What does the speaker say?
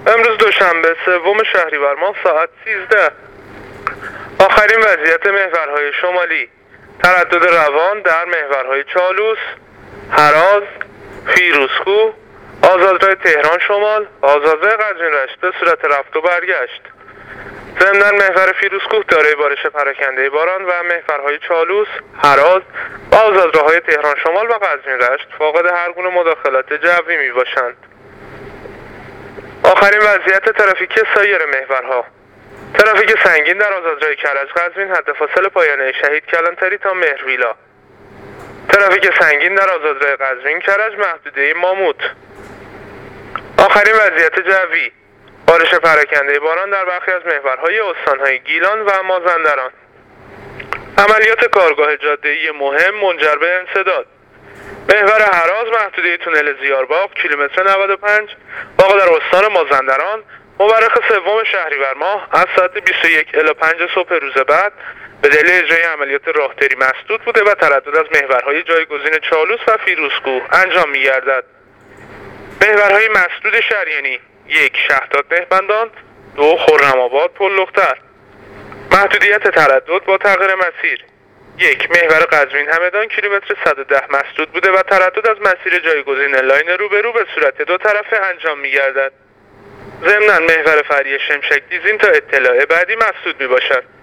امروز دوشنبه 3 شهریور ماه ساعت 13. آخرین وضعیت محورهای شمالی: تردد روان در محورهای چالوس، هراز، فیروزکوه، آزادراه تهران شمال، آزادراه قزوین رشت به صورت رفت و برگشت. ضمناً محور فیروزکوه دارای بارش پراکنده باران و محورهای چالوس، هراز و آزادراه‌های تهران شمال و قزوین رشت فاقد هر گونه مداخلات جوی می باشند. آخرین وضعیت ترافیکی سایر محورها: ترافیک سنگین در آزادراه کرج قزوین حد فاصل پایانه شهید کلانتری تا مهرویلا. ترافیک سنگین در آزادراه قزوین کرج محدوده ماموت. آخرین وضعیت جوی: بارش پراکنده باران در برخی از محورهای استانهای گیلان و مازندران. عملیات کارگاه جاده‌ای مهم منجر به انسداد: محور هراز محدوده تونل زیارباغ کیلومتر 95 واقع در استان مازندران مورخ 3 شهریور ماه از ساعت 21 الی 5 صبح روز بعد به دلیل اجرای عملیات راهداری مسدود بوده و تردد از محورهای جایگزین چالوس و فیروزکوه انجام می‌گردد. محورهای مسدود شریانی: 1 شهداد مهمندان، 2 خرم‌آباد پل‌لختر. محدودیت تردد با تغییر مسیر: 1 محور قزوین همدان کیلومتر 110 مسدود بوده و تردد از مسیر جایگزین لاین روبرو به صورت دو طرفه انجام می‌گردد. ضمناً محور فرعی شمشک دیزین تا اطلاع بعدی مسدود می‌باشد.